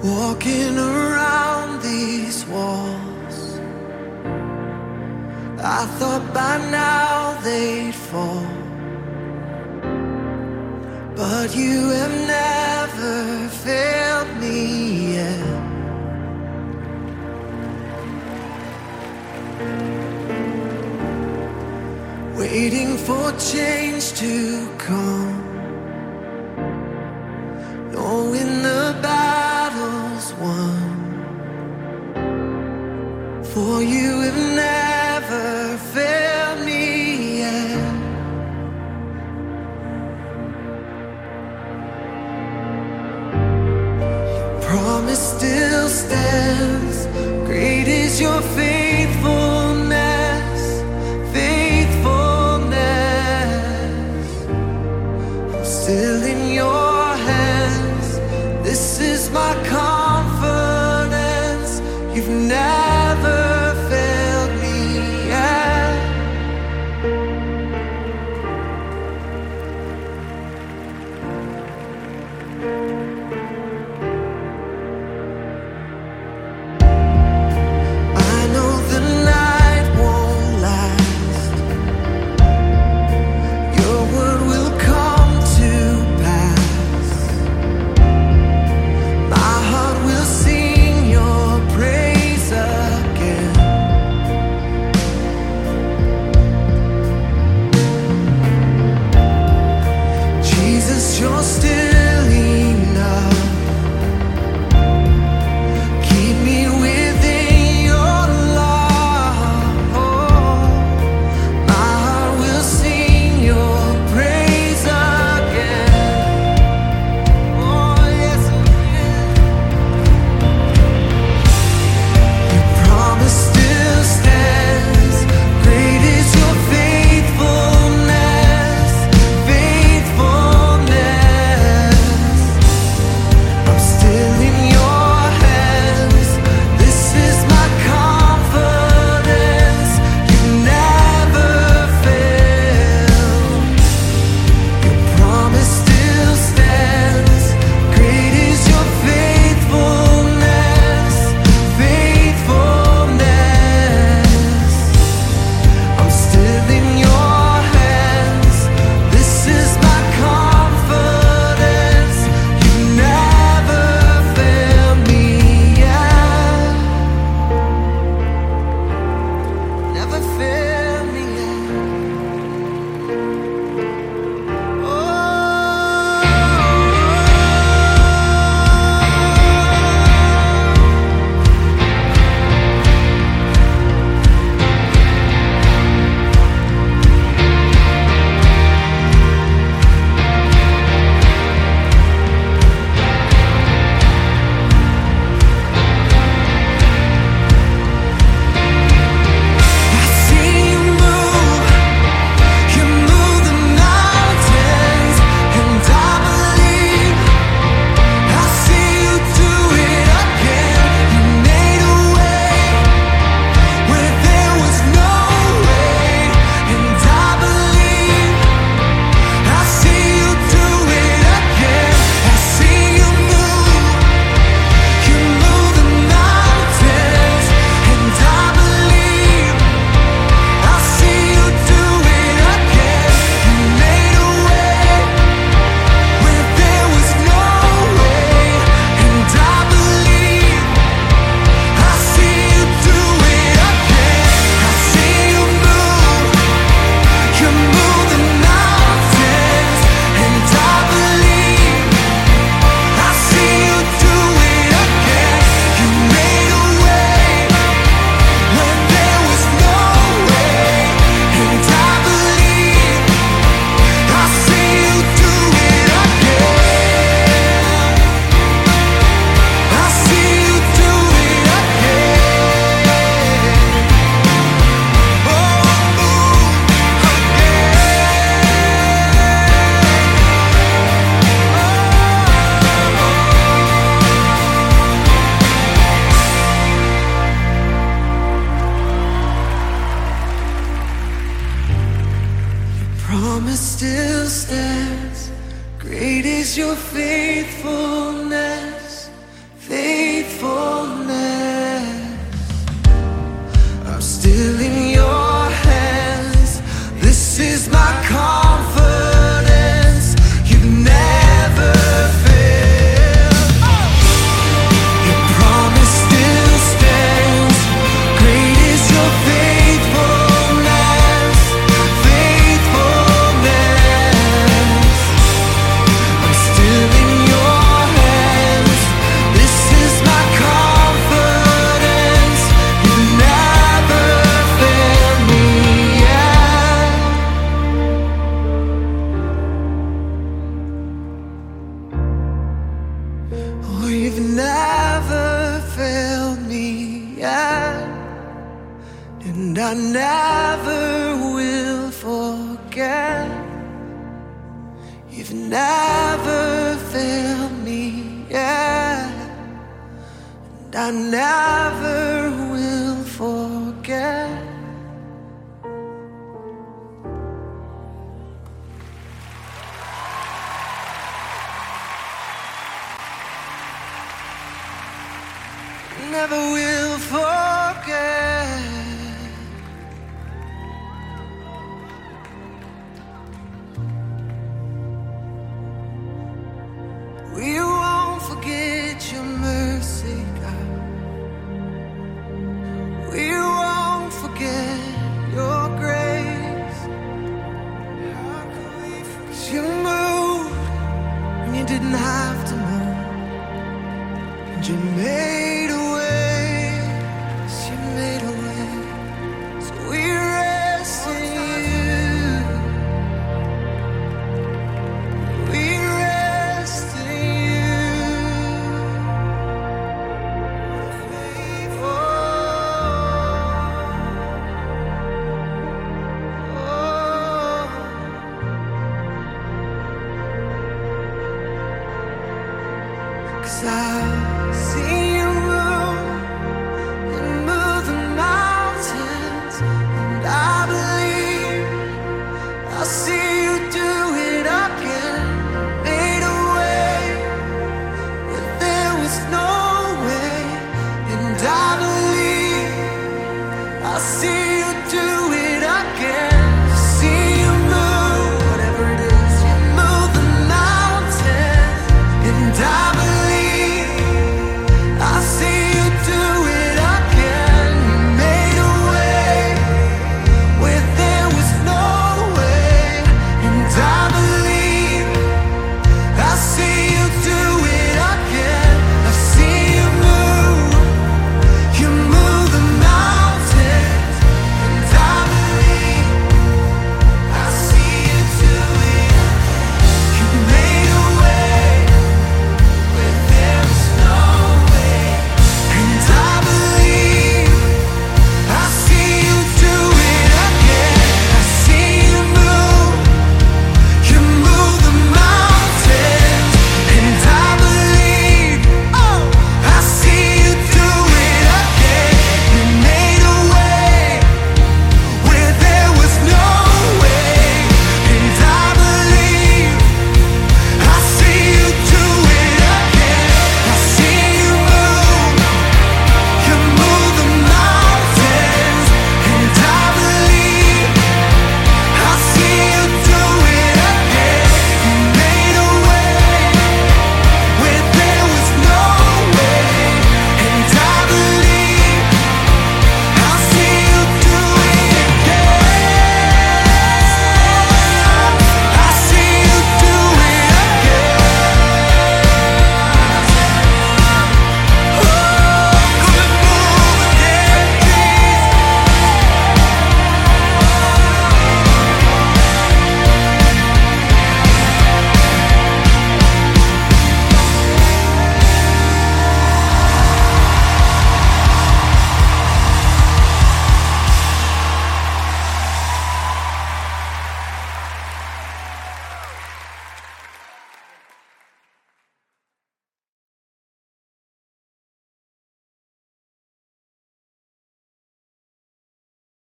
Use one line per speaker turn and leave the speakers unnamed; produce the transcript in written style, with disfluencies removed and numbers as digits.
Walking around these walls, I thought by now they'd fall, but you have never failed me yet. Waiting for change to come, knowing the battle's won, for you have never failed me yet. Your promise still stands, great is your faithfulness, faithfulness. I'm still in your hands, this is my confidence. You've never failed me yet. I know the night won't last, your word will come to pass. My heart will sing your praise again. Jesus, you're still enough. Keep me within your love. My heart will sing your praise again. Oh, yes, it will. Your promise still stands. Great is your faithfulness, faithfulness. I'm still in your hands. This is my confidence. You never fail. Your promise still stands. Great is your faithfulness, faithfulness. I'm still in your hands. This is my confidence. You never fail me yet. Never fail me yet. I see you move the mountains, and I believe. I see you do it again. You made a way where there was no way, and I believe. I see you do it again. I see you move the mountains, and I believe. I see you do it again. You made a way where there was no way, and I believe. I see you do it again. I see you move the mountains, and I believe. I see you do it again. You made a way when there was no way, and I believe. I see you do it again. I see you do it again. Oh, move again. Your promise still stands. Great is your faithfulness, faithfulness. still in your hands. This is my confidence. You've never failed. Your promise still stands. Great is your faithfulness, faithfulness. I'm still in your hands. This is my confidence. You've never failed me yet. Oh, you've never failed me yet. And I never will forget. You've never failed me yet. And I never will forget. Never will.